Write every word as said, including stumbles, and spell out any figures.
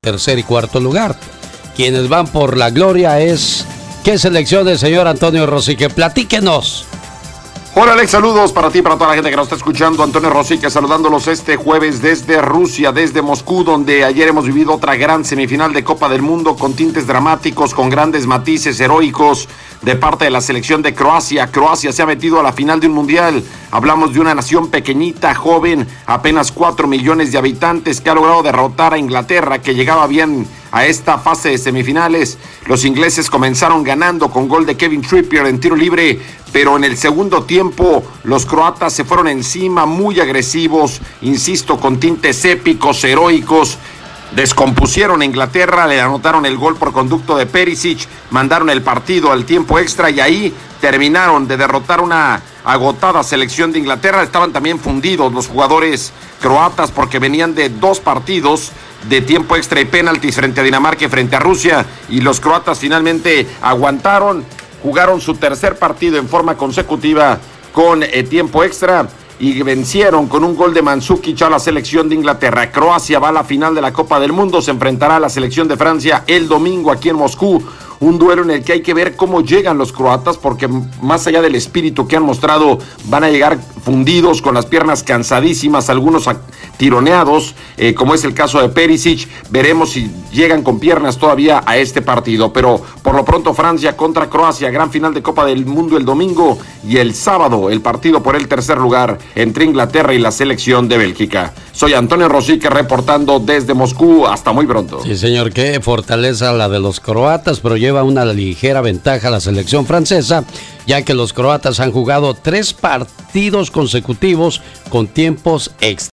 tercer y cuarto lugar. Quienes van por la gloria es... ¿Qué selecciones, señor Antonio Rosique? Platíquenos. Hola Alex, saludos para ti y para toda la gente que nos está escuchando. Antonio Rosique saludándolos este jueves desde Rusia, desde Moscú, donde ayer hemos vivido otra gran semifinal de Copa del Mundo con tintes dramáticos, con grandes matices heroicos de parte de la selección de Croacia. Croacia se ha metido a la final de un mundial. Hablamos de una nación pequeñita, joven, apenas cuatro millones de habitantes, que ha logrado derrotar a Inglaterra, que llegaba bien a esta fase de semifinales. Los ingleses comenzaron ganando con gol de Kevin Trippier en tiro libre, pero en el segundo tiempo los croatas se fueron encima, muy agresivos, insisto, con tintes épicos, heroicos. Descompusieron a Inglaterra, le anotaron el gol por conducto de Perisic, mandaron el partido al tiempo extra y ahí terminaron de derrotar una agotada selección de Inglaterra. Estaban también fundidos los jugadores croatas porque venían de dos partidos de tiempo extra y penaltis frente a Dinamarca y frente a Rusia, y los croatas finalmente aguantaron, jugaron su tercer partido en forma consecutiva con eh, tiempo extra y vencieron con un gol de Mandzukic a la selección de Inglaterra. Croacia va a la final de la Copa del Mundo, se enfrentará a la selección de Francia el domingo aquí en Moscú. Un duelo en el que hay que ver cómo llegan los croatas, porque más allá del espíritu que han mostrado, van a llegar fundidos, con las piernas cansadísimas, algunos tironeados, eh, como es el caso de Perisic. Veremos si llegan con piernas todavía a este partido, pero por lo pronto Francia contra Croacia, gran final de Copa del Mundo el domingo, y el sábado el partido por el tercer lugar entre Inglaterra y la selección de Bélgica. Soy Antonio Rosique reportando desde Moscú. Hasta muy pronto. Sí, señor, qué fortaleza la de los croatas, pero lleva una ligera ventaja la selección francesa, ya que los croatas han jugado tres partidos consecutivos con tiempos extra.